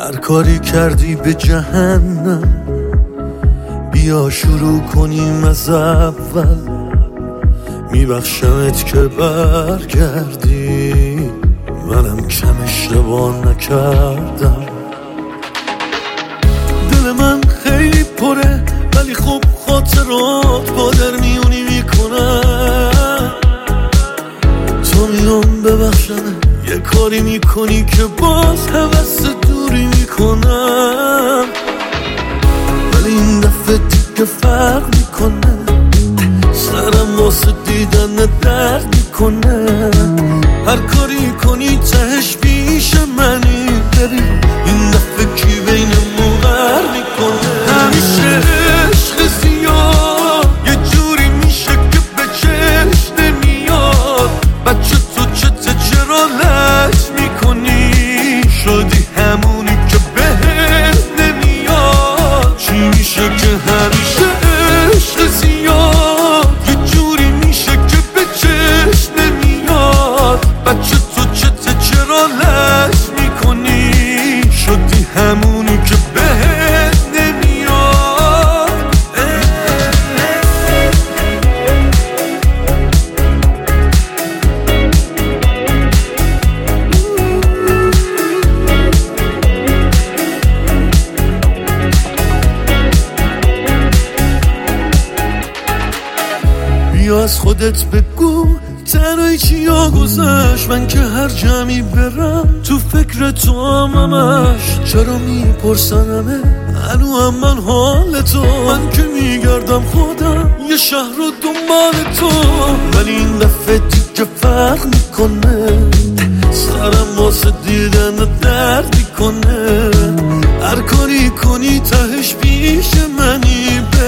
هر کاری کردی به جهنم، بیا شروع کنیم از اول. میبخشمت که برگردی، منم کم اشتباه نکردم. دل من خیلی پره ولی خب خاطرات با در میونی میکنم. تو میام ببخشمه یه کاری میکنی که باز هوس دوری میکنم، ولی این دفعه دیگه فرق میکنه. سرم واسه دیدن درد میکنه. هر کاری کنی تهش پیش منی بری، این دفعه کی بینمون غر میکنه. همیشه عشق زیاد یه جوری میشه که به چشم نمیاد. بچه تو چته چرا لج میکنی؟ شدی همونی که بهت نمیاد. چی میشه که همیشه عشق زیاد یه جوری میشه که به چشم نمیاد. بچه تو چته چرا لج میکنی؟ شدی همونی که بهت نمیاد. بیا از خودت بگو تنهایی چیا گذشت. من که هر جمعی برم تو فکر تو همش. چرا میپرسنمه هنو هم من حال تو؟ من که میگردم خودم یه شهر رو دنبال تو، ولی این دفعه دیگه فرق میکنه. سرم واسه دیدن درد میکنه. هر کاری کنی تهش پیش منی